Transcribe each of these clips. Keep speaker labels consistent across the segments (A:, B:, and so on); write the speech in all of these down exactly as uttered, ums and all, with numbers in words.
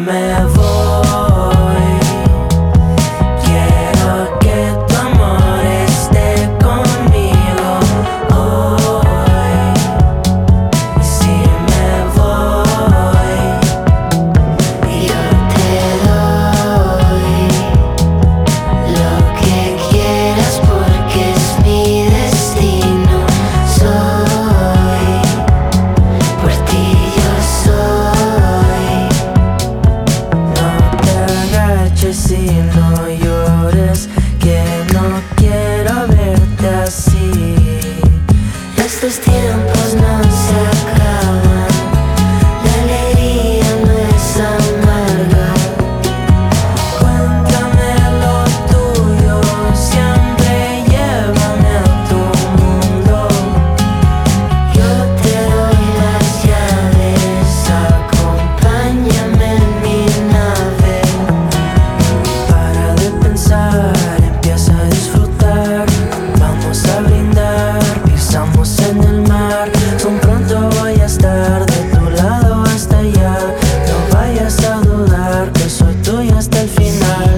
A: me voy, quiero que tu amor esté conmigo hoy. Si me voy, yo te doy lo que quieras porque es mi destino. Soy, por ti yo soy. No te agaches y no llores, que no quiero verte así. Estos tiempos no se acaban, la alegría no es amarga. Cuéntame lo tuyo, siempre llévame a tu mundo. Yo te doy las llaves, acompáñame en mi nave. Para de pensar, empieza a disfrutar. Vamos a brindar, pisamos en el mar. Son pronto voy a estar de tu lado hasta allá. No vayas a dudar que soy tuya hasta el final.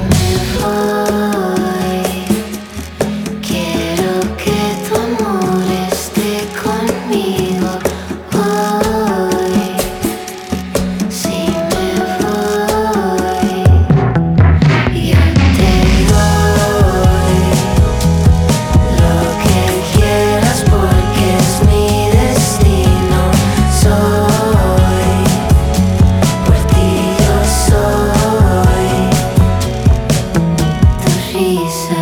A: Voy, quiero que tu amor esté conmigo hoy. Si me voy, yo te doy lo que quieras porque es mi destino. Soy, por ti yo soy. Tu risa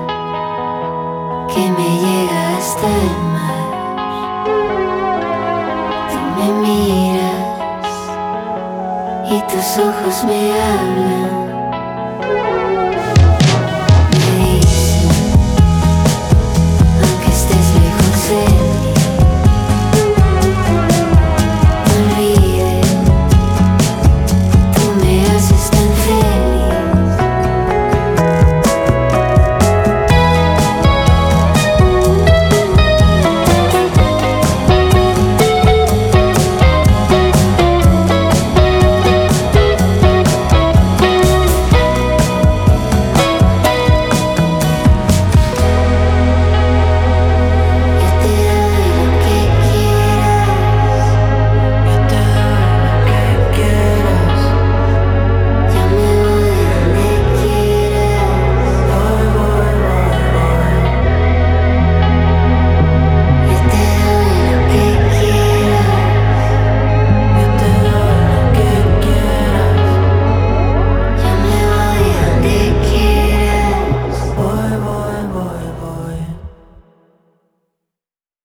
A: que me llega hasta el mar. Tú me miras y tus ojos me hablan.